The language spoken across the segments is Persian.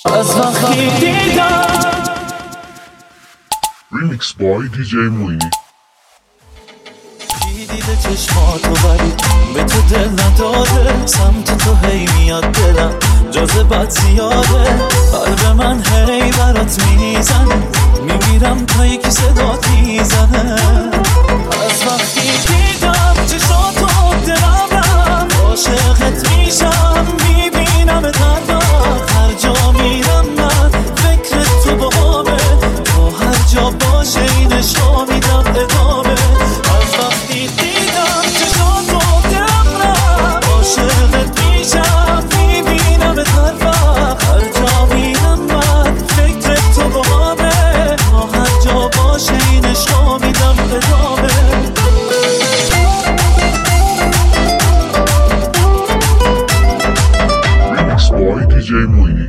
از وقتی دیدم Remix by DJ موینی. دیده چشماتو ولی به تو دل نداده، سمت تو هی میاد دلم جاذبت زیاده، قلب من هی برات میزنه، میمیرم تا یکی صدات میزنه. از وقتی دیدم چشاتو دلم رم، عاشقت میشم میبینم تنها، هر جا میرم من فکر تو باهامه، تا هر جا باشه این عشقا میدم ادامه. از وقتی دیدم چشاتو دلم رم، عاشقت میشم میبینم تنها، هر جا میرم من فکر تو باهامه، تا هر جا باشه این عشقا میدم ادامه. Remix by DJ موینی.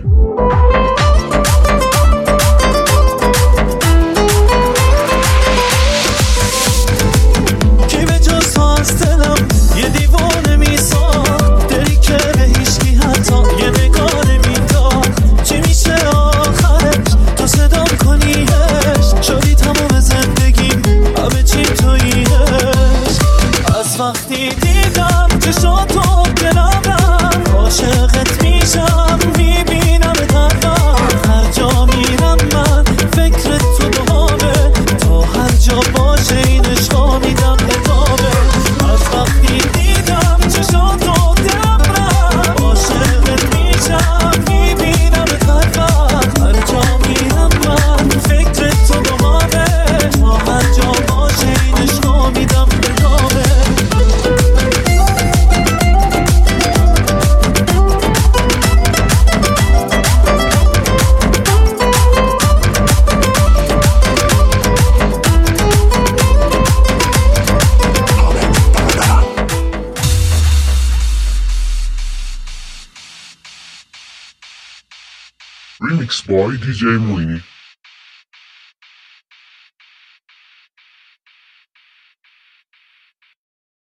کی به جز تو از دلم یه دیوانه میساخت، دلی که به هیچکی حتی یه نگاه نمیداد، چی میشه آخرش تو صدام کنیش، شدی تمام زندگیم همه چی توییش. از وقتی دیدم چشاتو دلم رم، عاشقت میشم میبینم تنها، هر جا میرم من فکر تو باهامه، تا هر جا باشه این عشقا میدم ادامه. از وقتی دیدم چشاتو دلم رم، عاشقت میشم میبینم تنها، هر جا میرم من فکر تو باهامه، تا هر جا باشه این عشقا میدم ادامه. Remix by DJ موینی.